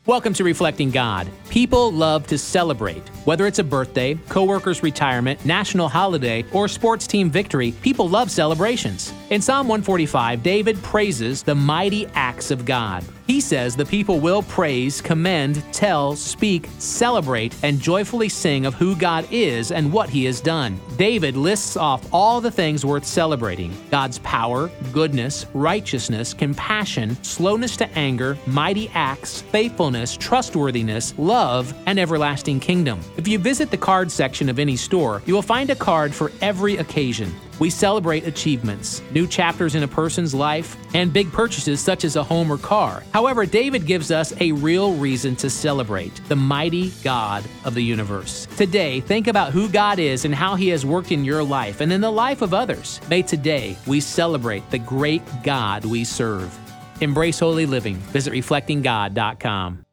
Welcome to Reflecting God. People love to celebrate. Whether it's a birthday, coworker's retirement, national holiday, or sports team victory, people love celebrations. In Psalm 145, David praises the mighty acts of God. He says the people will praise, commend, tell, speak, celebrate, and joyfully sing of who God is and what He has done. David lists off all the things worth celebrating: God's power, goodness, righteousness, compassion, slowness to anger, mighty acts, faithfulness, trustworthiness, love, and everlasting kingdom. If you visit the card section of any store, you will find a card for every occasion. We celebrate achievements, new chapters in a person's life, and big purchases such as a home or car. However, David gives us a real reason to celebrate: the mighty God of the universe. Today, think about who God is and how He has worked in your life and in the life of others. May today we celebrate the great God we serve. Embrace holy living. Visit reflectinggod.com.